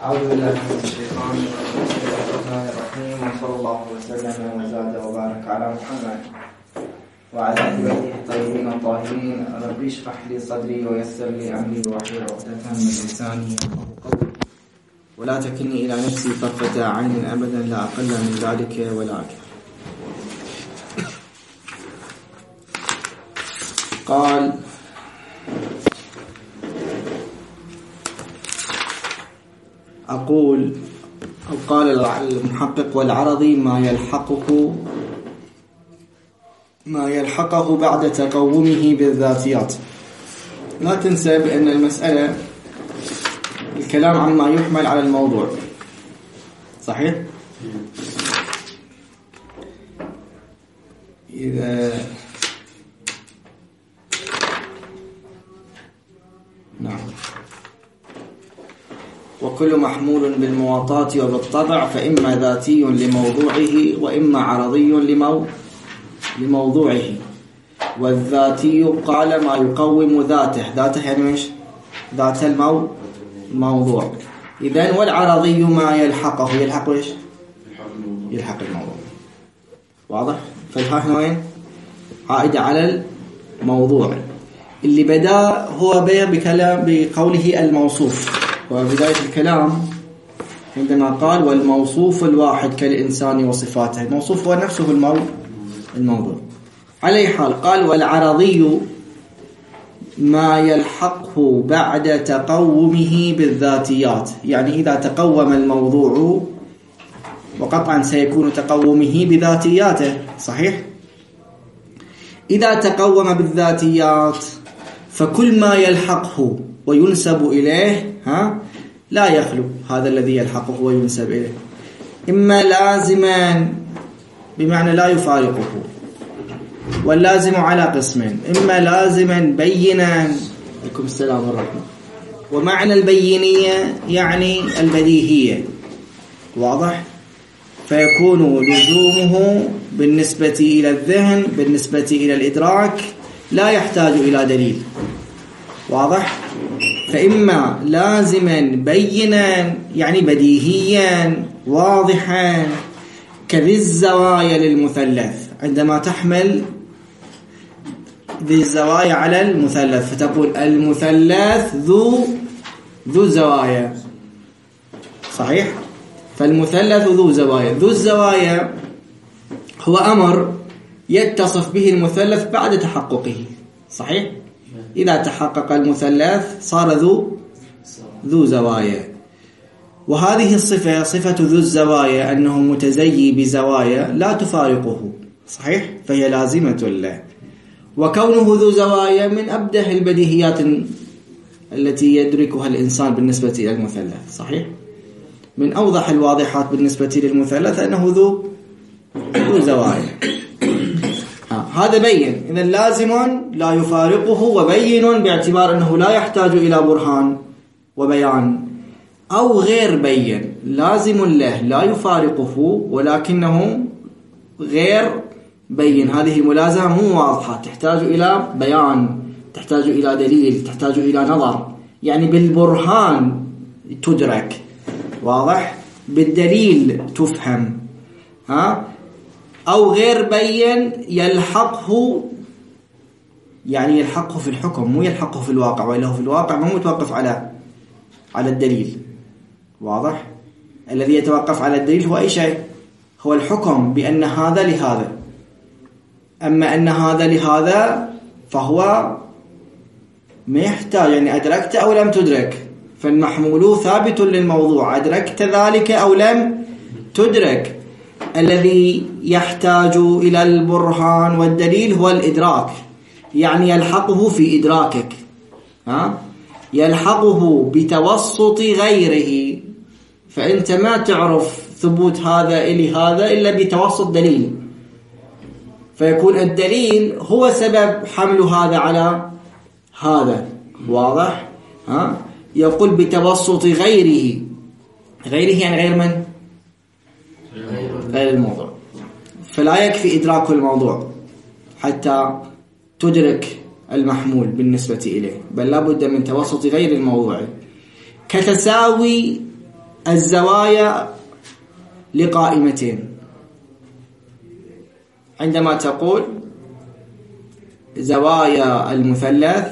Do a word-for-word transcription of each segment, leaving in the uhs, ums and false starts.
أعوذ بالله من الشيطان الرجيم. الرحيم وصلى الله وسلم وزاد وبارك على محمد وعلى آل بيته الطيبين الطاهرين. رب اشرح لي صدري ويسر لي أمري واحلل عقدة من لساني يفقهوا قولي ولا تكلني إلى نفسي طرفة عين أبدا لا أقل من ذلك ولا أكثر. قال أقول أو قال المحقق والعرضي ما يلحقه ما يلحقه بعد تقومه بالذاتيات. لا تنسى بأن المسألة الكلام عما يحمل على الموضوع، صحيح؟ إذا نعم وكل محمول بالمواطاة وبالطبع فإما ذاتي لموضوعه وإما عرضي لمو... لموضوعه. والذاتي قال ما يقوم ذاته، ذاته يعني مش ذات المو... الموضوع. إذن والعرضي ما يلحقه، يلحق إيش؟ يلحق الموضوع. واضح؟ فالها هنا وين؟ عائدة على الموضوع. اللي بدأ هو بيع بكلام بقوله الموصوف، وبداية الكلام عندما قال والموصوف الواحد كالإنسان وصفاته، الموصوف هو نفسه المو... الموضوع. على أي حال قال والعرضي ما يلحقه بعد تقومه بالذاتيات، يعني إذا تقوم الموضوع وقطعا سيكون تقومه بذاتياته، صحيح؟ إذا تقوم بالذاتيات فكل ما يلحقه وينسب إليه ها لا يخلو هذا الذي يلحقه وينسب إليه إما لازما بمعنى لا يفارقه، واللازم على قسمين، إما لازما بينا عليكم السلام والرحمة، ومعنى البينية يعني البديهية، واضح؟ فيكون لزومه بالنسبة إلى الذهن بالنسبة إلى الإدراك لا يحتاج إلى دليل، واضح؟ فإما لازما بينا يعني بديهيا واضحا كذي الزوايا للمثلث، عندما تحمل ذي الزوايا على المثلث فتقول المثلث ذو ذو زوايا، صحيح؟ فالمثلث ذو زوايا، ذو الزوايا هو أمر يتصف به المثلث بعد تحققه، صحيح؟ إذا تحقق المثلث صار ذو ذو زوايا. وهذه الصفة صفة ذو الزوايا أنه متزيي بزوايا لا تفارقه، صحيح؟ فهي لازمة له. وكونه ذو زوايا من أبده البديهيات التي يدركها الإنسان بالنسبة إلى المثلث، صحيح؟ من أوضح الواضحات بالنسبة للمثلث أنه ذو ذو زوايا. هذا بين، إذا لازم لا يفارقه وبين باعتبار أنه لا يحتاج إلى برهان وبيان، أو غير بين لازم له لا يفارقه ولكنه غير بين، هذه الملازمة مو واضحة، تحتاج إلى بيان، تحتاج إلى دليل، تحتاج إلى نظر، يعني بالبرهان تدرك، واضح؟ بالدليل تفهم، ها؟ أو غير بين يلحقه، يعني يلحقه في الحكم مو يلحقه في الواقع، وإلا هو في الواقع مو متوقف على على الدليل، واضح؟ الذي يتوقف على الدليل هو أي شيء؟ هو الحكم بأن هذا لهذا، أما أن هذا لهذا فهو ما يحتاج، يعني أدركت أو لم تدرك، فالمحمول ثابت للموضوع، أدركت ذلك أو لم تدرك. الذي يحتاج إلى البرهان والدليل هو الإدراك، يعني يلحقه في إدراكك، ها؟ يلحقه بتوسط غيره، فأنت ما تعرف ثبوت هذا إلي هذا إلا بتوسط دليل، فيكون الدليل هو سبب حمل هذا على هذا، واضح؟ ها؟ يقول بتوسط غيره، غيره يعني غير من؟ غير الموضوع. فلا يكفي إدراك الموضوع حتى تدرك المحمول بالنسبة إليه، بل لا بد من توسط غير الموضوع، كتساوي الزوايا لقائمتين. عندما تقول زوايا المثلث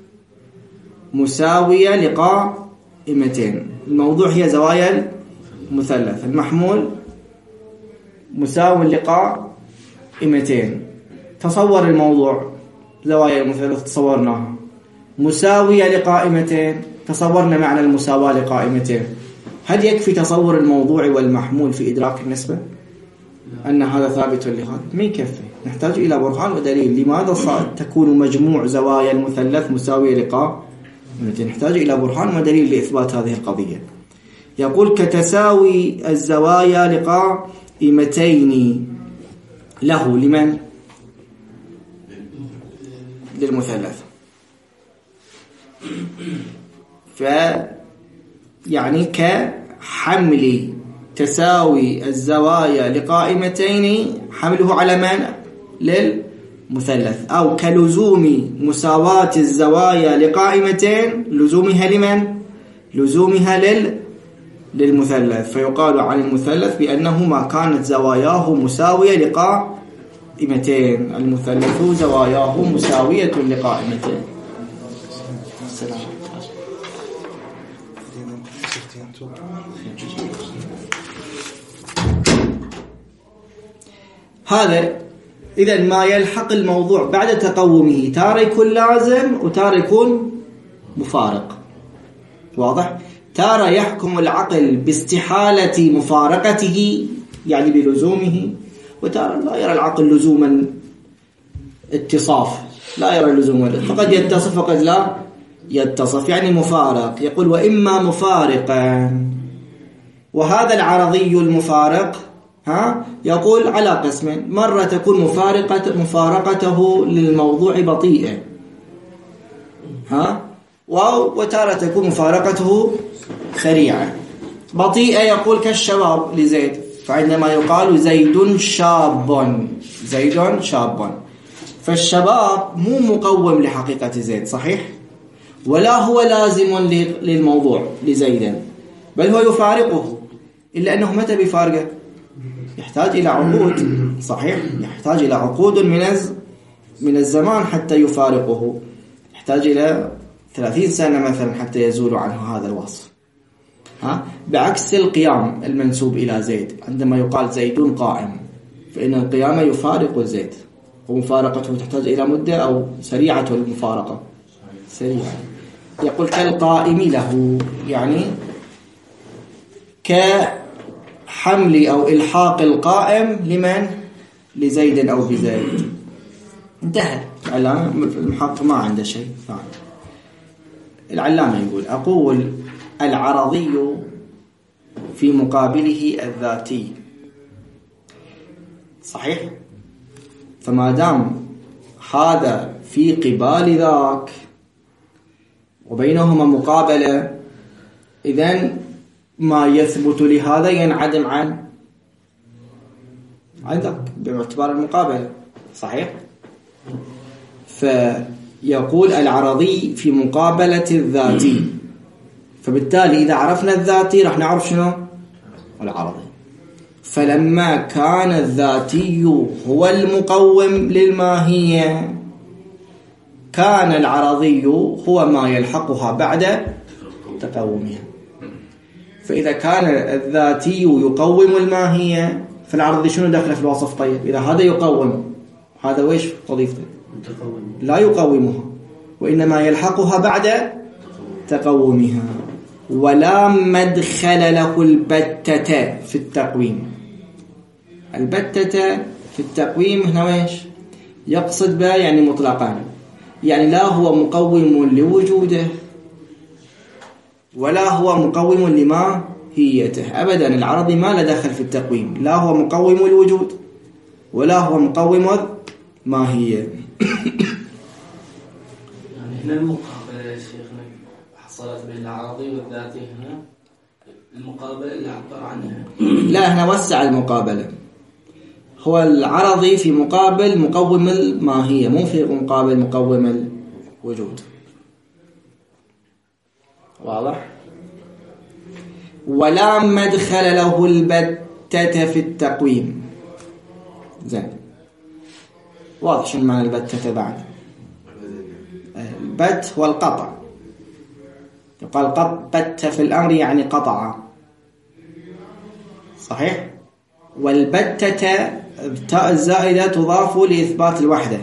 مساوية لقائمتين، الموضوع هي زوايا المثلث المحمول مساو لقائمتين. تصور الموضوع زوايا المثلث تصورناها مساوية لقائمتين، تصورنا معنى المساواة لقائمتين. هل يكفي تصور الموضوع والمحمول في إدراك النسبة أن هذا ثابت لهذا؟ ما يكفي، نحتاج إلى برهان ودليل. لماذا تكون مجموع زوايا المثلث مساوية لقائمتين؟ نحتاج إلى برهان ودليل لإثبات هذه القضية. يقول كتساوي الزوايا لقائمتين له لمن؟ للمثلث. ف يعني كحمل تساوي الزوايا لقائمتين حمله على من؟ للمثلث. أو كلزوم مساواة الزوايا لقائمتين لزومها لمن؟ لزومها لل للمثلث. فيقال عن المثلث بأنه ما كانت زواياه مساوية لقائمتين، المثلث زواياه مساوية لقائمتين. السلام. هذا إذا ما يلحق الموضوع بعد تقومه تارة يكون لازم وتارة يكون مفارق. واضح؟ تارة يحكم العقل باستحالة مفارقته يعني بلزومه، وتارة لا يرى العقل لزوما اتصاف، لا يرى لزوما، فقد يتصف وقد لا يتصف، يعني مفارق. يقول وإما مفارقا، وهذا العرضي المفارق ها يقول على قسم، مرة تكون مفارقة مفارقته للموضوع بطيئة ها وتارة تكون مفارقته سريعة. بطيئة يقول كالشباب لزيد، فعندما يقال زيد شاب، زيد شاب، فالشباب مو مقوم لحقيقة زيد صحيح، ولا هو لازم للموضوع لزيد، بل هو يفارقه، إلا أنه متى بيفارقه؟ يحتاج إلى عقود صحيح، يحتاج إلى عقود من من الزمان حتى يفارقه، يحتاج إلى ثلاثين سنة مثلا حتى يزول عنه هذا الوصف. ها؟ بعكس القيام المنسوب إلى زيد، عندما يقال زيد قائم فإن القيام يفارق زيد، ومفارقته تحتاج إلى مدة أو سريعة المفارقة سريعة. يقول كالقائم له، يعني كحمل أو إلحاق القائم لمن؟ لزيد أو بزيد. انتهى العلامة، المحقق ما عنده شيء ثاني. العلامة يقول أقول العرضي في مقابله الذاتي صحيح، فما دام هذا في قبال ذاك وبينهما مقابلة، إذن ما يثبت لهذا ينعدم عن عن ذاك باعتبار المقابلة صحيح. فيقول العرضي في مقابلة الذاتي، فبالتالي إذا عرفنا الذاتي راح نعرف شنو العرضي. فلما كان الذاتي هو المقوم للماهية، كان العرضي هو ما يلحقها بعد تقومها. فإذا كان الذاتي يقوم الماهية، فالعرضي شنو دخل في الوصف؟ طيب إذا هذا يقوم، هذا ويش وظيفته؟ لا يقومها، وإنما يلحقها بعد تقومها. ولا مدخل له البتة في التقويم. البتة في التقويم هنا ويش يقصد بها؟ يعني مطلقا، يعني لا هو مقوم لوجوده ولا هو مقوم لماهيته أبدا. العرضي ما له دخل في التقويم، لا هو مقوم الوجود ولا هو مقوم الماهية. يعني هنا المقابلة يا شيخنا حصلت بين العرضي والذاتي، هنا المقابلة اللي عبر عنها. لا هنا وسع المقابلة، هو العرضي في مقابل مقوم الماهية، مو في مقابل مقوم الوجود. واضح؟ ولا مدخل له البتة في التقويم. زين، واضح شو معنى البتة بعد؟ البت هو القطع، يقال بت في الأمر يعني قطع، صحيح؟ والبتة التاء الزائدة تضاف لإثبات الوحدة،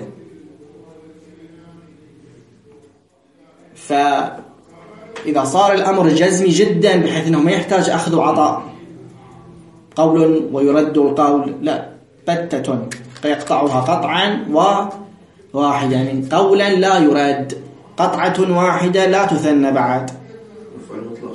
فإذا صار الأمر جزمي جدا بحيث أنه ما يحتاج أخذ وعطاء، قول ويرد القول، لا، بتة يقطعها قطعا وواحدا، يعني قولا لا يرد، قطعة واحدة لا تثنى بعد. مفعول مطلق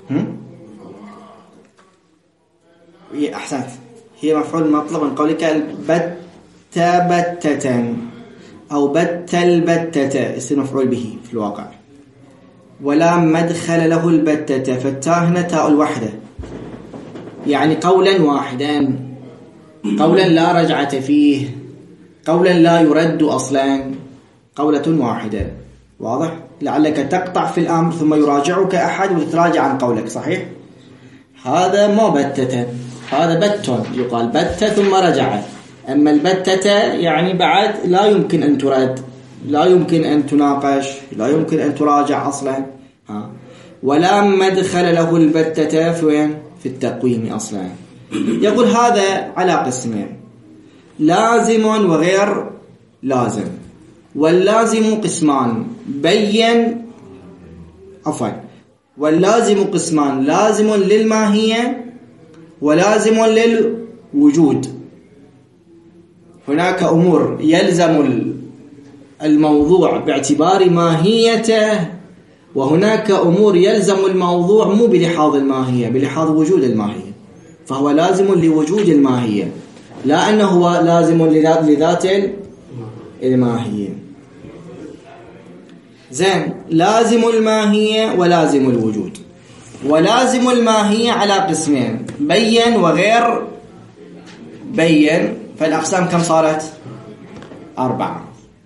هي أحسنت، هي مفعول مطلق من قولك بت بتة أو بت البتة، اسم مفعول به في الواقع. ولا مدخل له البتة، فالتاء هنا تاء الوحدة، يعني قولا واحدا، قولا لا رجعة فيه، قولا لا يرد أصلا، قولة واحدة. واضح؟ لعلك تقطع في الأمر ثم يراجعك أحد وتتراجع عن قولك، صحيح؟ هذا ما بتة، هذا بت، يقال بت ثم رجع. أما البتة يعني بعد لا يمكن أن ترد، لا يمكن أن تناقش، لا يمكن أن تراجع أصلا. ها. ولا مدخل له البتة في وين؟ في التقويم أصلا. يقول هذا على قسمين، لازم وغير لازم. واللازم قسمان، بين عفوا واللازم قسمان، لازم للماهية ولازم للوجود. هناك أمور يلزم الموضوع باعتبار ماهيته، وهناك أمور يلزم الموضوع مو بلحاظ الماهية، بلحاظ وجود الماهية، فهو لازم لوجود الماهية، لا أنه هو لازم لذات الماهية. زين، لازم الماهية ولازم الوجود. ولازم الماهية على قسمين، بين وغير بين. فالأقسام كم صارت؟ أربعة.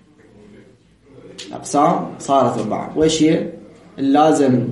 الأقسام صارت أربعة. وإيش هي؟ اللازم،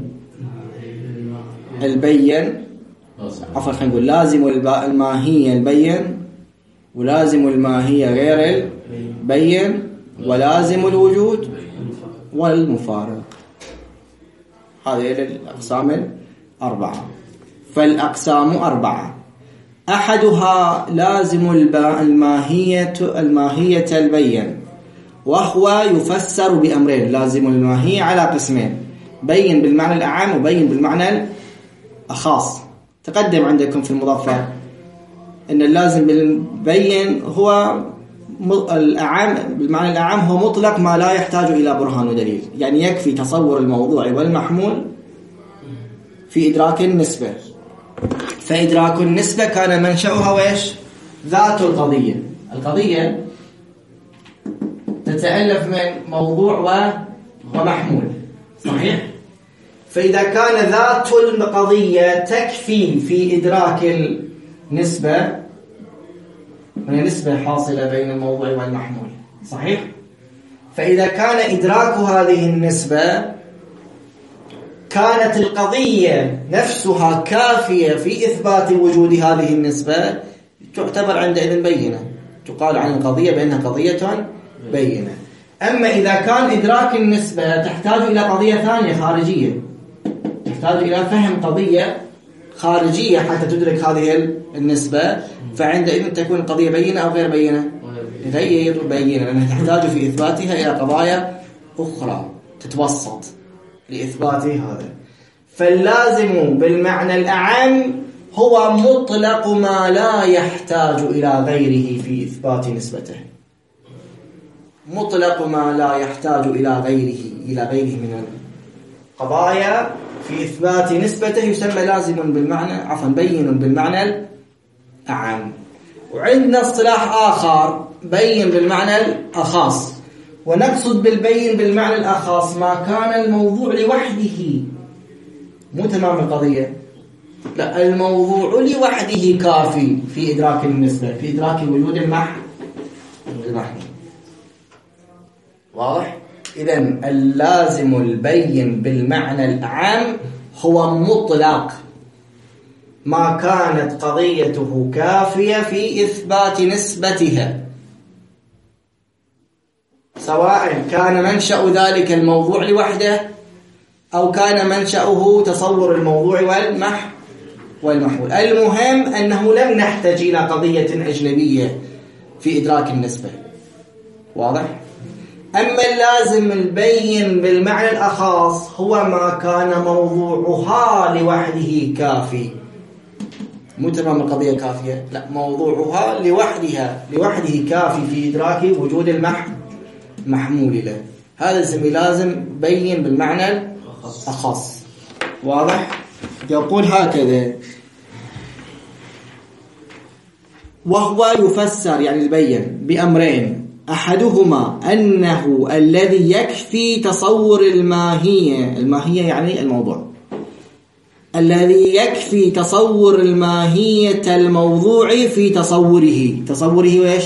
البين، عفوا خلينا نقول لازم الماهية البين، ولازم الماهية غير البين، ولازم الوجود، والمفارق. هذه الأقسام الأربعة. فالأقسام أربعة، أحدها لازم الماهية الماهية البين، وهو يفسر بأمرين. لازم الماهية على قسمين، بين بالمعنى الأعام وبين بالمعنى الخاص. تقدم عندكم في المظفر أن اللازم بالبين هو الأعام، بالمعنى الأعام هو مطلق ما لا يحتاج إلى برهان ودليل، يعني يكفي تصور الموضوع والمحمول في إدراك النسبة. فإدراك النسبة كان منشأها وإيش؟ ذات القضية. القضية تتألف من موضوع ومحمول، صحيح؟ فإذا كان ذات القضية تكفي في إدراك النسبة، من نسبة حاصلة بين الموضوع والمحمول، صحيح؟ فإذا كان إدراك هذه النسبة كانت القضية نفسها كافية في إثبات وجود هذه النسبة، تعتبر عندئذ بينة، تقال عن القضية بأنها قضية بينة. أما إذا كان إدراك النسبة تحتاج إلى قضية ثانية خارجية، تحتاج إلى فهم قضية خارجية حتى تدرك هذه النسبة، فعندئذ تكون القضية بينة أو غير بينة؟ غير بينة، لأنها تحتاج في إثباتها إلى قضايا أخرى تتوسط لإثبات هذا. فاللازم بالمعنى الأعم هو مطلق ما لا يحتاج إلى غيره في إثبات نسبته، مطلق ما لا يحتاج إلى غيره إلى غيره من القضايا في إثبات نسبته يسمى لازم بالمعنى عفوا بين بالمعنى الأعم. وعندنا اصطلاح آخر بين بالمعنى الأخص، ونقصد بالبين بالمعنى الأخص ما كان الموضوع لوحده، مو تمام القضية، لا، الموضوع لوحده كافي في إدراك النسبة، في إدراك وجود المحض. واضح؟ إذن اللازم البين بالمعنى الأعم هو مطلق ما كانت قضيته كافية في إثبات نسبتها، سواء كان منشأ ذلك الموضوع لوحده أو كان منشأه تصور الموضوع والمح والمحمول. المهم أنه لم نحتاج إلى قضية أجنبية في إدراك النسبة. واضح؟ أما اللازم البين بالمعنى الأخص هو ما كان موضوعها لوحده كافي. مو تمام القضية كافية، لا، موضوعها لوحدها لوحده كافي في إدراك وجود المح محمول له. هذا اسمه لازم بين بالمعنى الأخص. واضح؟ يقول هكذا: وهو يفسر يعني البين بأمرين، أحدهما أنه الذي يكفي تصور الماهية، الماهية يعني الموضوع، الذي يكفي تصور الماهية الموضوع في تصوره. تصوره وإيش؟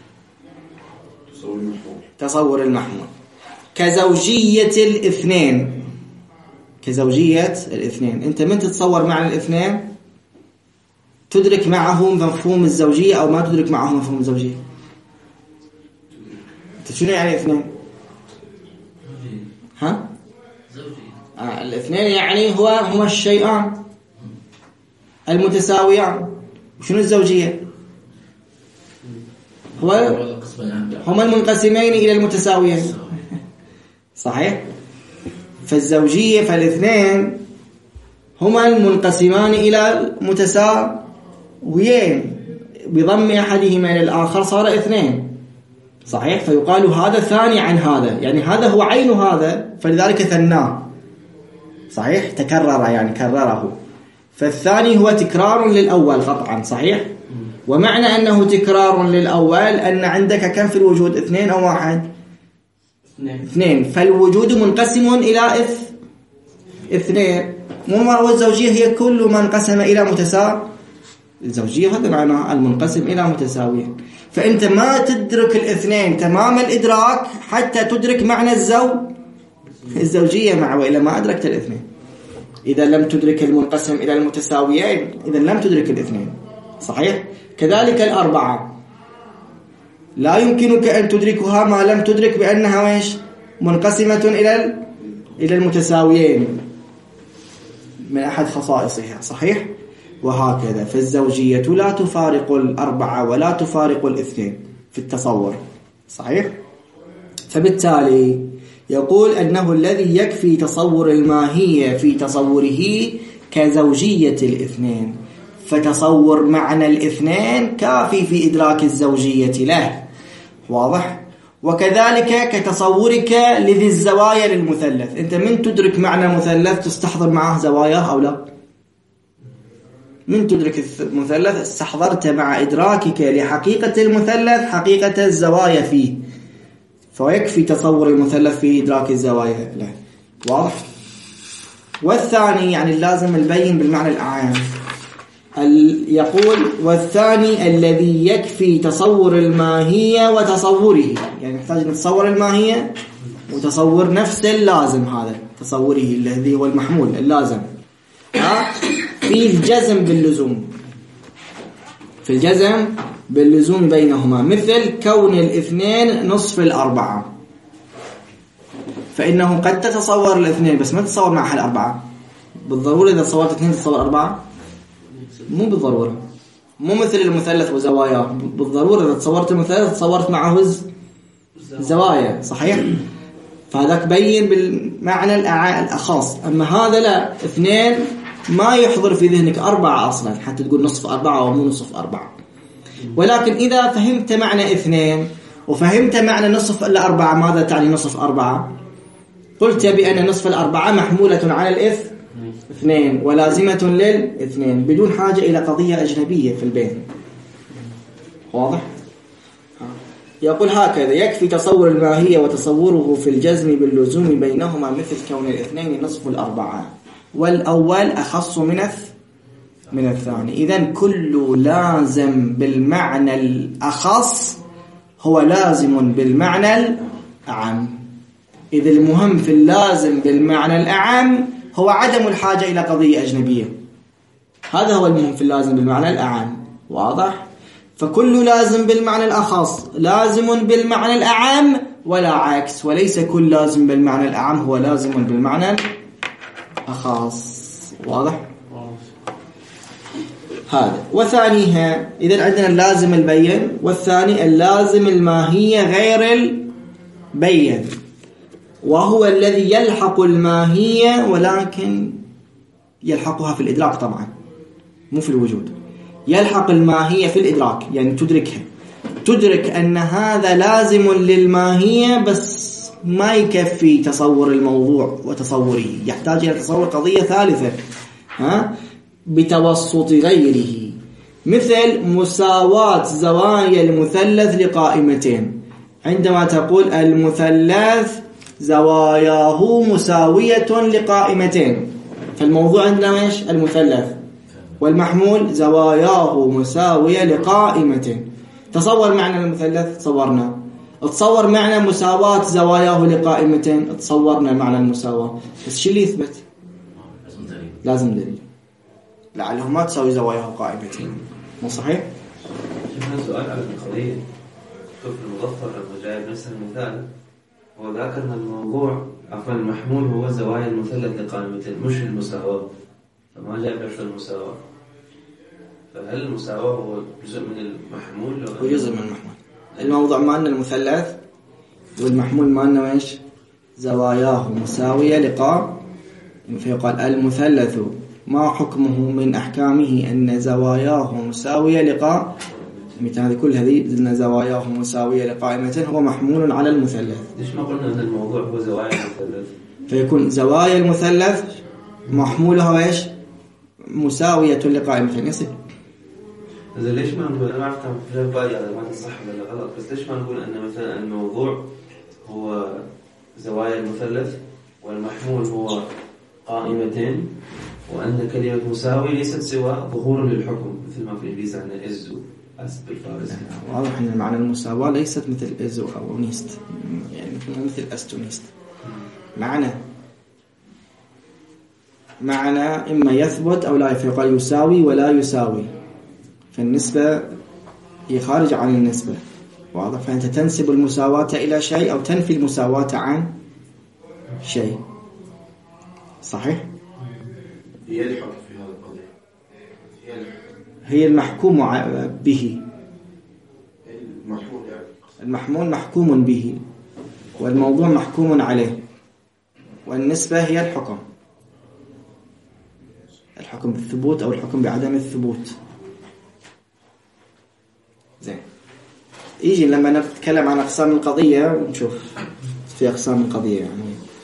تصور المحمول. كزوجية الاثنين، كزوجية الاثنين. أنت من تتصور معنى الاثنين تدرك معه مفهوم الزوجية أو ما تدرك معه مفهوم الزوجية؟ شنو يعني اثنين؟ ها؟ آه الاثنين يعني هو هما الشيئان المتساويان. شنو الزوجية؟ هو هما المنقسمين إلى المتساويين. صحيح؟ فالزوجية فالاثنين هما المنقسمان إلى المتساويين، بضم أحدهما إلى الآخر صار اثنين. صحيح؟ فيقال هذا ثاني عن هذا، يعني هذا هو عين هذا فلذلك ثناه. صحيح؟ تكرر يعني كرره. فالثاني هو تكرار للأول قطعا. صحيح؟ ومعنى أنه تكرار للأول أن عندك كم في الوجود؟ اثنين أو واحد؟ اثنين. فالوجود منقسم إلى إث... اثنين. مو الزوجية هي كل ما انقسم إلى متساوي. الزوجية هذا معناه المنقسم إلى متساويين. فأنت ما تدرك الاثنين تمام الإدراك حتى تدرك معنى الزوج الزوجية معه، وإلا ما أدركت الاثنين. إذا لم تدرك المنقسم إلى المتساويين إذا لم تدرك الاثنين. صحيح؟ كذلك الأربعة لا يمكنك أن تدركها ما لم تدرك بأنها ويش منقسمة إلى إلى المتساويين من أحد خصائصها. صحيح؟ وهكذا. فالزوجية لا تفارق الأربعة ولا تفارق الاثنين في التصور. صحيح؟ فبالتالي يقول أنه الذي يكفي تصور الماهية في تصوره كزوجية الاثنين، فتصور معنى الاثنين كافي في إدراك الزوجية له. واضح؟ وكذلك كتصورك لذي الزوايا للمثلث. أنت من تدرك معنى مثلث تستحضر معه زواياه أو لا؟ من تدرك المثلث استحضرت مع إدراكك لحقيقة المثلث حقيقة الزوايا فيه، فيكفي تصور المثلث في إدراك الزوايا له. واضح؟ والثاني يعني اللازم البين بالمعنى الأعام. يقول والثاني الذي يكفي تصور الماهية وتصوره، يعني نحتاج نتصور الماهية وتصور نفس اللازم هذا تصوره الذي هو المحمول اللازم. ها؟ في الجزم باللزوم، في الجزم باللزوم بينهما، مثل كون الاثنين نصف الأربعة، فإنه قد تتصور الاثنين بس ما تتصور معها الأربعة. بالضرورة إذا تصورت اثنين تتصور أربعة؟ مو بالضرورة. مو مثل المثلث وزواياه. بالضرورة إذا تصورت المثلث تصورت معه الزوايا. صحيح؟ فهذاك بين بالمعنى الأخص. أما هذا لا، اثنين ما يحضر في ذهنك أربعة أصلا حتى تقول نصف أربعة ومو نصف أربعة. ولكن إذا فهمت معنى اثنين وفهمت معنى نصف الأربعة، ماذا تعني نصف أربعة؟ قلت بأن نصف الأربعة محمولة على الإث اثنين ولازمة للاثنين بدون حاجة إلى قضية أجنبية في البين. واضح؟ يقول هكذا: يكفي تصور الماهية وتصوره في الجزم باللزوم بينهما، مثل كون الاثنين نصف الأربعة، والأول أخص من من الثاني. إذن كل لازم بالمعنى الأخص هو لازم بالمعنى الأعم. إذا المهم في اللازم بالمعنى الأعم هو عدم الحاجة إلى قضية أجنبية. هذا هو المهم في اللازم بالمعنى الأعم. واضح؟ فكل لازم بالمعنى الأخص لازم بالمعنى الأعم ولا عكس، وليس كل لازم بالمعنى الأعم هو لازم بالمعنى الأخص. واضح؟ هذا. وثانيها، إذا عندنا اللازم البين، والثاني اللازم الماهية غير البين، وهو الذي يلحق الماهية ولكن يلحقها في الإدراك طبعا مو في الوجود. يلحق الماهية في الإدراك يعني تدركها، تدرك أن هذا لازم للماهية بس ما يكفي تصور الموضوع وتصوره، يحتاج إلى تصور قضية ثالثة ها بتوسط غيره، مثل مساواة زوايا المثلث لقائمتين. عندما تقول المثلث زواياه مساوية لقائمتين، فالموضوع عندنا ايش؟ المثلث، والمحمول زواياه مساوية لقائمتين. تصور معنى المثلث، تصورنا. تصور معنى مساواة زواياه لقائمتين، تصورنا معنى المساواة. بس شو اللي يثبت؟ لازم دليل، لعله ما تساوي زواياه قائمتين. مو صحيح؟ شفنا سؤال على القضية. شوف المظفر لما جايب نفس المثال هو ذاكر ان الموضوع عفوا المحمول هو زوايا المثلث لقائمتين مش المساواة، فما جايب نفس المساواة. فهل المساواة هو جزء من المحمول؟ هو جزء من المحمول. الموضوع مالنا المثلث، والمحمول مالنا ايش؟ زواياه مساوية لقائمتين. فيقال المثلث ما حكمه من أحكامه أن زواياه مساوية لقائمتين. هذه كل هذه أن زواياه مساوية لقائمتين هو محمول على المثلث. ليش ما قلنا أن الموضوع هو زوايا المثلث؟ فيكون زوايا المثلث محمولها ايش؟ مساوية لقائمتين. يصير إذا ليش ما نقول، أنا أعرف كم في بالي هذا ما صح ولا غلط، بس ليش ما نقول أن مثلا الموضوع هو زوايا المثلث والمحمول هو قائمتين، وأن كلمة مساوي ليست سوى ظهور للحكم، مثل ما في الإنجليزي عندنا إز أس بالفارسي. واضح أن المعنى المساواة ليست مثل إز أو نيست، يعني مثل أست ونيست. معنى معنى إما يثبت أو لا يثبت. قال يساوي ولا يساوي، فالنسبة هي خارج عن النسبة. واضح؟ فأنت تنسب المساواة إلى شيء أو تنفي المساواة عن شيء. صحيح؟ هي الحكم في هذا القضية، هي الحكم. هي المحكوم به. المحمول يعني المحمول محكوم به، والموضوع محكوم عليه، والنسبة هي الحكم. الحكم بالثبوت أو الحكم بعدم الثبوت. زين، يجي لما نتكلم عن أقسام القضية ونشوف في أقسام القضية يعني.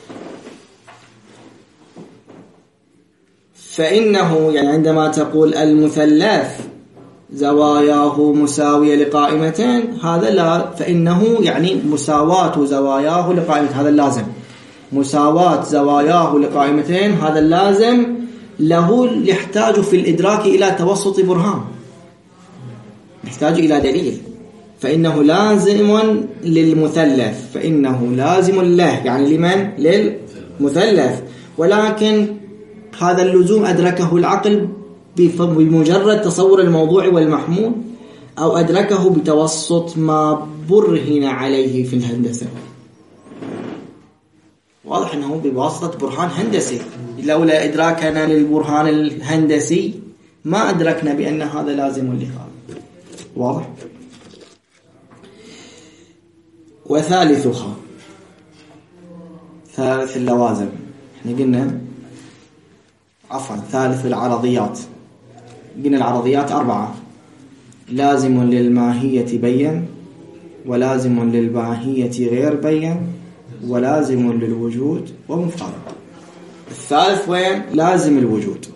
فإنه يعني عندما تقول المثلث زواياه مساوية لقائمتين، هذا لا، فإنه يعني مساواة زواياه لقائمتين، هذا اللازم. مساواة زواياه لقائمتين هذا اللازم له، يحتاج في الإدراك إلى توسط برهان، يحتاج إلى دليل. فإنه لازم للمثلث، فإنه لازم له يعني لمن؟ للمثلث. ولكن هذا اللزوم أدركه العقل بمجرد تصور الموضوع والمحمول، أو أدركه بتوسط ما برهن عليه في الهندسة. واضح أنه بواسطة برهان هندسي. لولا إدراكنا للبرهان الهندسي ما أدركنا بأن هذا لازم لهذا. واضح؟ وثالثها، ثالث اللوازم، احنا قلنا عفوا ثالث العرضيات. قلنا العرضيات أربعة: لازم للماهية بين، ولازم للماهية غير بين، ولازم للوجود، ومفارق. الثالث وين؟ لازم الوجود.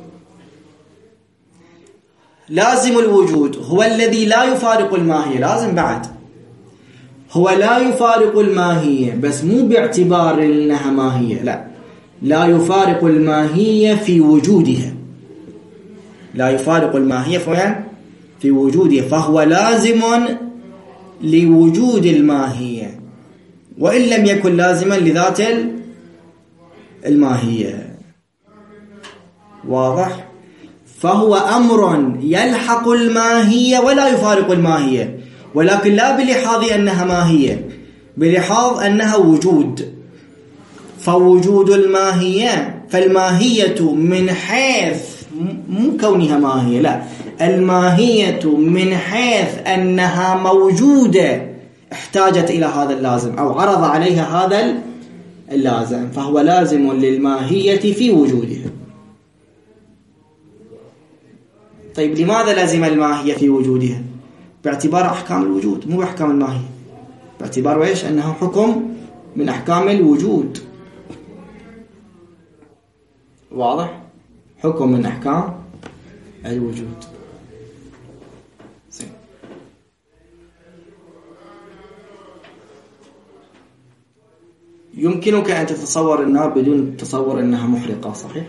لازم الوجود هو الذي لا يفارق الماهية. لازم بعد هو لا يفارق الماهية، بس مو باعتبار انها ماهية، لا، لا يفارق الماهية في وجودها. لا يفارق الماهية فين؟ في وجودها، فهو لازم لوجود الماهية، وإن لم يكن لازما لذات الماهية. واضح؟ فهو أمر يلحق الماهية ولا يفارق الماهية، ولكن لا بلحاظ أنها ماهية، بلحاظ أنها وجود. فوجود الماهية، فالماهية من حيث مو كونها ماهية، لا، الماهية من حيث أنها موجودة احتاجت إلى هذا اللازم أو عرض عليها هذا اللازم، فهو لازم للماهية في وجودها. طيب لماذا لازم الماهية في وجودها؟ باعتبار أحكام الوجود، مو بأحكام الماهية، باعتبار إيش؟ أنه حكم من أحكام الوجود. واضح؟ حكم من أحكام الوجود. زين. يمكنك أن تتصور النار بدون تصور أنها محرقة، صحيح؟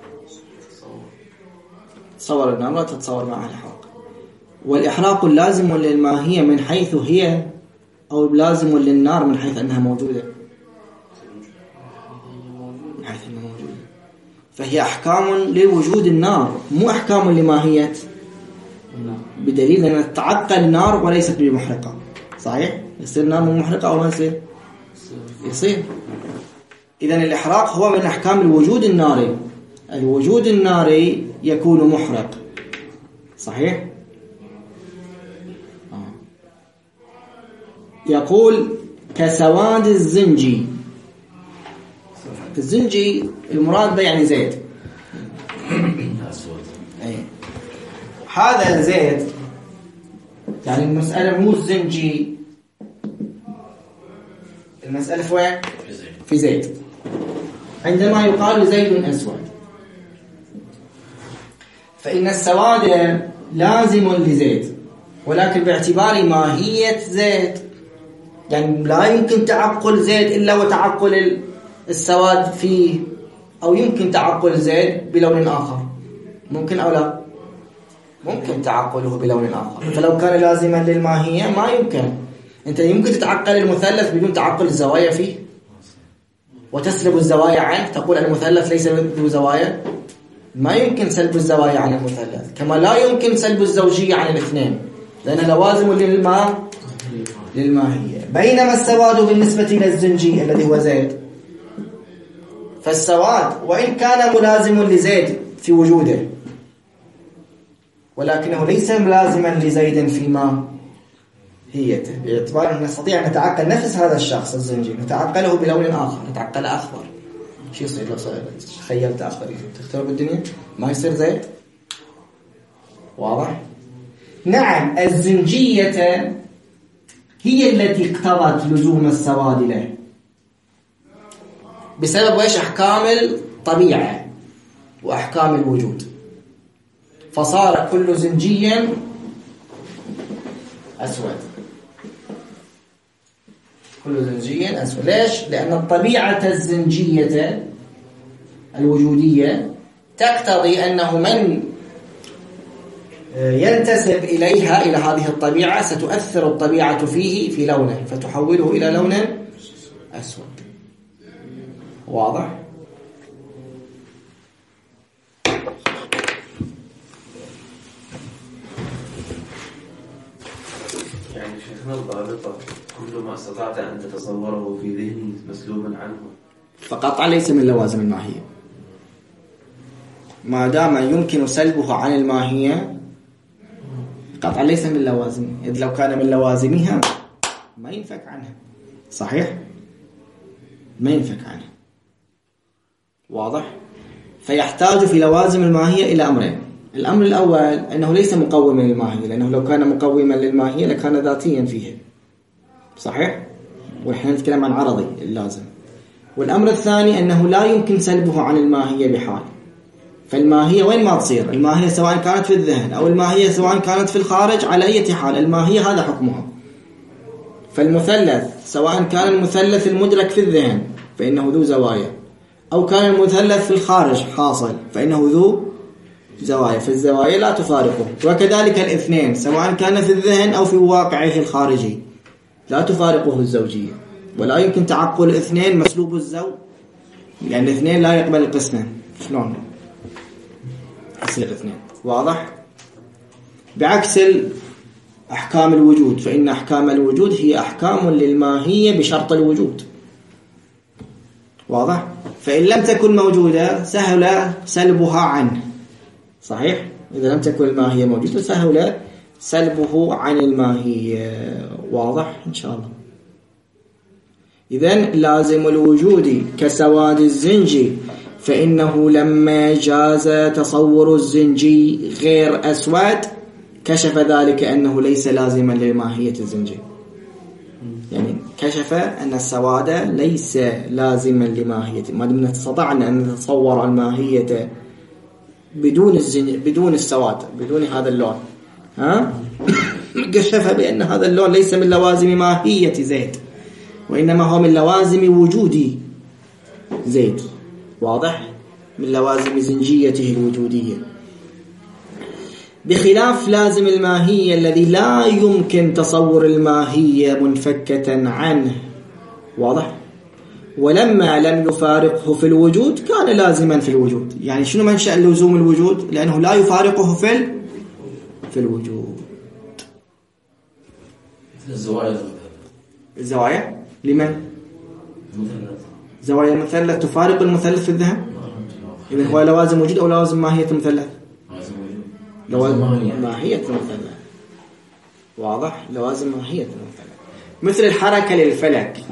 تصور النار لا تتصور معها الإحراق. والإحراق لازم للماهية من حيث هي، أو لازم للنار من حيث أنها موجودة؟ من حيث أنها موجودة. فهي أحكام لوجود النار، مو أحكام لماهية، بدليل أن تتعقل نار وليست بمحرقة، صحيح؟ يصير نار مو محرقة أو ما يصير؟ يصير. إذن الإحراق هو من أحكام الوجود الناري. الوجود الناري يكون محرق، صحيح؟ آه. يقول كسواد الزنجي. الزنجي المراد به يعني زيت. أي. هذا زيت، يعني المسألة مو الزنجي، المسألة في وين؟ في زيت. عندما يقال زيت أسود، فإن السواد لازم لزيت، ولكن باعتبار ماهية زيت، يعني لا يمكن تعقل زيت إلا وتعقل السواد فيه، أو يمكن تعقل زيت بلون آخر، ممكن أو لا؟ ممكن تعقله بلون آخر. فلو كان لازما للماهية ما يمكن. أنت يمكن تتعقل المثلث بدون تعقل الزوايا فيه وتسلب الزوايا عنه، تقول المثلث ليس ذو زوايا؟ ما يمكن سلب الزوايا عن المثلث، كما لا يمكن سلب الزوجية عن الاثنين، لأنها لوازم للماء للماهية. بينما السواد بالنسبة للزنجي الذي هو زيت، فالسواد وإن كان ملازم لزيد في وجوده، ولكنه ليس ملازما لزيد في ماهيته، باعتبار أن نستطيع أن نتعقل نفس هذا الشخص الزنجي، نتعقله بلون آخر، نتعقل أخضر. شو يصير لو تخيلت أخضر تختار بالدنيا؟ ما يصير زيت؟ واضح؟ نعم، الزنجية هي التي اقتضت لزوم السواد له بسبب وإيش؟ أحكام الطبيعة وأحكام الوجود، فصار كل زنجي أسود، كل زنجي أسود. ليش؟ لأن الطبيعة الزنجية الوجودية تقتضي أنه من ينتسب إليها، إلى هذه الطبيعة، ستؤثر الطبيعة فيه في لونه فتحوله إلى لون أسود. واضح؟ يعني شيخنا الضابطة كل ما استطعت أن تتصوره في ذهني مسلوبا عنه، فقطعا ليس من لوازم الماهية، ما دام يمكن سلبه عن الماهية قطعا ليس من لوازم، إذ لو كان من لوازمها ما ينفك عنها، صحيح؟ ما ينفك عنها. واضح؟ فيحتاج في لوازم الماهية إلى أمرين. الأمر الأول أنه ليس مقوما للماهية، لأنه لو كان مقوما للماهية لكان ذاتيا فيها، صحيح؟ ونحن نتكلم عن عرضي اللازم. والأمر الثاني أنه لا يمكن سلبه عن الماهية بحال. فالماهية وين ما تصير، الماهية سواء كانت في الذهن أو الماهية سواء كانت في الخارج، على أي حال الماهية هذا حكمها. فالمثلث سواء كان المثلث المدرك في الذهن فإنه ذو زوايا، أو كان المثلث في الخارج حاصل فإنه ذو زوايا، فالزوايا لا تفارقه. وكذلك الاثنين سواء كان في الذهن أو في واقعه الخارجي لا تفارقه الزوجية، ولا يمكن تعقل الاثنين مسلوب الزوج، لأن الاثنين لا يقبل القسمة. شلون يصير اثنين؟ واضح؟ بعكس أحكام الوجود، فإن أحكام الوجود هي أحكام للماهية بشرط الوجود. واضح؟ فإن لم تكن موجودة سهل سلبها عنه. صحيح؟ إذا لم تكن الماهية موجودة سهل سلبه عن الماهية. واضح إن شاء الله. إذن لازم الوجود كسواد الزنجي، فإنه لما جاز تصور الزنجي غير أسود كشف ذلك أنه ليس لازما لماهية الزنجي. يعني كشف أن السواد ليس لازما لماهية، ما دمنا استطعنا أن نتصور الماهية بدون الزنج بدون السواد، بدون هذا اللون، ها كشف بأن هذا اللون ليس من لوازم ماهية زيد، وإنما هو من لوازم وجود زيد. واضح؟ من لوازم زنجيته الوجودية، بخلاف لازم الماهية الذي لا يمكن تصور الماهية منفكة عنه. واضح؟ ولما لم يفارقه في الوجود كان لازما في الوجود. يعني شنو منشأ لزوم الوجود؟ لأنه لا يفارقه في في الوجود. الزوايا الزوايا لمن؟ زوايا المثلث تفارق المثلث في الذهن. إذن هو لوازم وجود أو لوازم ماهية المثلث؟ لوازم ماهية المثلث. واضح؟ لوازم ماهية المثلث. مثل الحركة للفلك،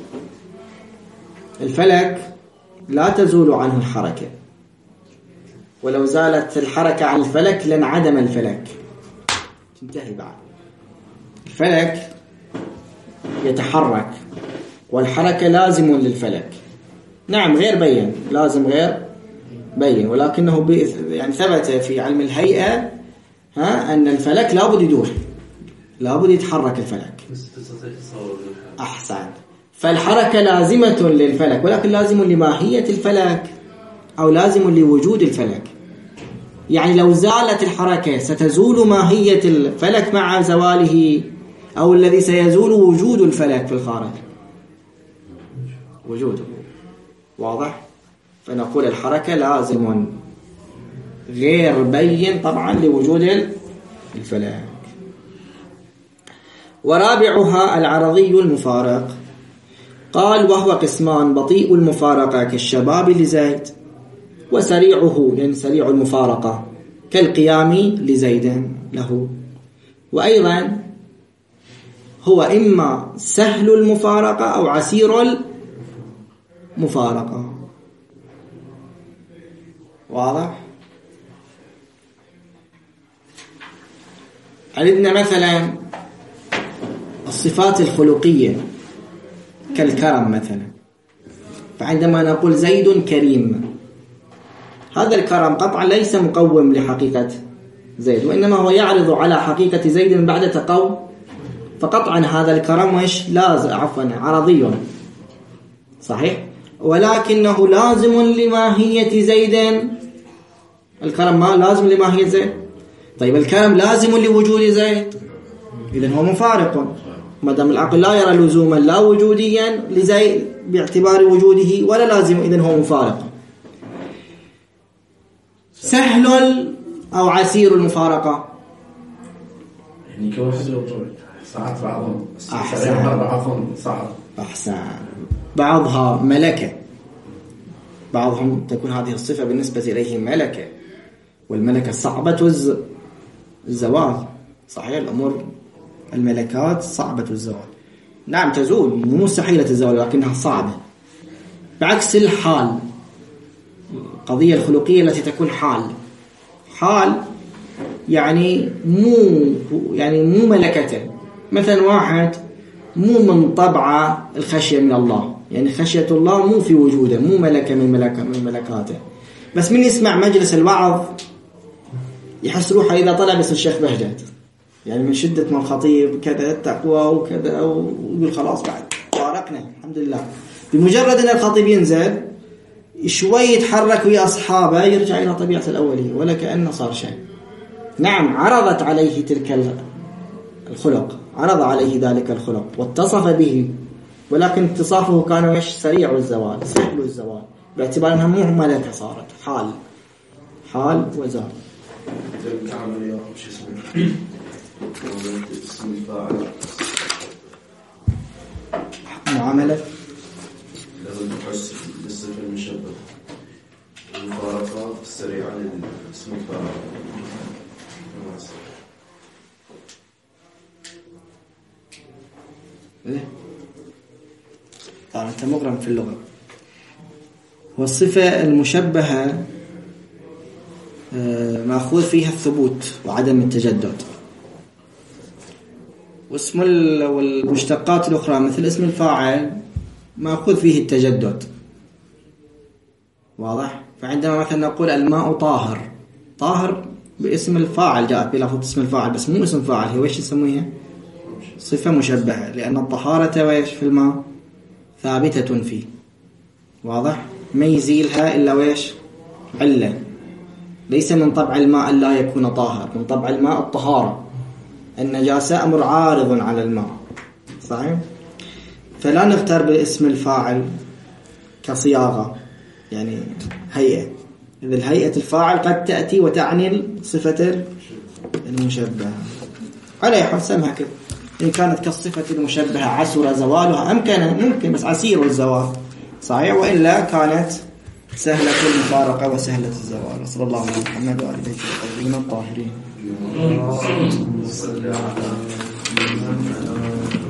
الفلك لا تزول عنه الحركة، ولو زالت الحركة عن الفلك لانعدم الفلك، تنتهي بعد. الفلك يتحرك والحركة لازم للفلك. نعم غير بين، لازم غير بين، ولكنه يعني ثبت في علم الهيئة ها أن الفلك لابد يدور، لابد يتحرك الفلك. أحسن. فالحركة لازمة للفلك، ولكن لازم لماهية الفلك أو لازم لوجود الفلك. يعني لو زالت الحركة ستزول ماهية الفلك مع زواله، أو الذي سيزول وجود الفلك في الخارج، وجوده. واضح؟ فنقول الحركة لازم غير بين طبعا لوجود الفلك. ورابعها العرضي المفارق. قال وهو قسمان: بطيء المفارقة كالشباب لزيد، وسريعه يعني سريع المفارقة كالقيام لزيد له. وأيضا هو إما سهل المفارقة أو عسير المفارقة. واضح؟ عندنا مثلا الصفات الخلقية كالكرم مثلا، فعندما نقول زيد كريم، هذا الكرم قطعا ليس مقوم لحقيقة زيد، وإنما هو يعرض على حقيقة زيد بعد تقوم، فقطعا هذا الكرم وإيش لازم عفوا عرضي صحيح، ولكنه لازم لماهية زيد. الكرم ما لازم لماهية زيد. طيب الكرم لازم لوجود زيد، إذن هو مفارق، ما دام العقل لا يرى لزوما لا وجوديا لزيد باعتبار وجوده ولا لازم، إذن هو مفارق. سهل أو عسير المفارقة؟ يعني كواحد وطول ساعات بعضهم أحسن. بعضهم صعب. أحسن. بعضها ملكة، بعضهم تكون هذه الصفة بالنسبة إليه ملكة، والملكة صعبة الزوال. صحيح الأمور الملكات صعبة الزوال، نعم تزول مو مستحيلة الزوال لكنها صعبة، بعكس الحال، القضية الخلقية التي تكون حال حال يعني مو يعني مو ملكة. مثلا واحد مو من طبعه الخشية من الله، يعني خشية الله مو في وجوده، مو ملكة من ملكة من ملكاته، بس من يسمع مجلس الوعظ يحس روحه إذا طلع بس الشيخ بهجت، يعني من شدة ما الخطيب كذا التقوى وكذا، ويقول خلاص بعد فارقنا الحمد لله. بمجرد أن الخطيب ينزل شوي يتحرك ويا أصحابه يرجع إلى طبيعة الأولية ولا كأنه صار شيء. نعم عرضت عليه تلك الخلق، عرض عليه ذلك الخلق واتصف به، ولكن اتصافه كان مش سريع الزوال، سهل الزوال، باعتبار أنها مو ملكة، صارت حال حال وزال. تعمل يا شو اسمه اسم الفاعل معاملة لازم تحس بالصفة المشبهة المفارقة السريعة لاسم الفاعل. إيه؟ طبعا أنت مغرم في اللغة. والصفة المشبهة مأخوذ فيها الثبوت وعدم التجدد، واسم والمشتقات الأخرى مثل اسم الفاعل مأخوذ فيه التجدد. واضح؟ فعندما مثلا نقول الماء طاهر، طاهر باسم الفاعل جاءت بلفظ اسم الفاعل بس مو اسم فاعل، هي ويش يسموها؟ صفة مشبهة، لأن الطهارة ويش في الماء ثابتة فيه. واضح؟ ما يزيلها إلا ويش؟ علة. ليس من طبع الماء لا يكون طاهر، من طبع الماء الطهارة. النجاسة أمر عارض على الماء، صحيح؟ فلا نختار باسم الفاعل كصياغة، يعني هيئة، إذا الهيئة الفاعل قد تأتي وتعني صفة المشبهة. على حسمها كده، إن كانت كالصفة المشبهة عسر زوالها أمكن، ممكن بس عسير الزوال، صحيح؟ وإلا كانت سهلة المفارقة وسهلة الزوال. وصلى الله على محمد وآله الطيبين الطاهرين.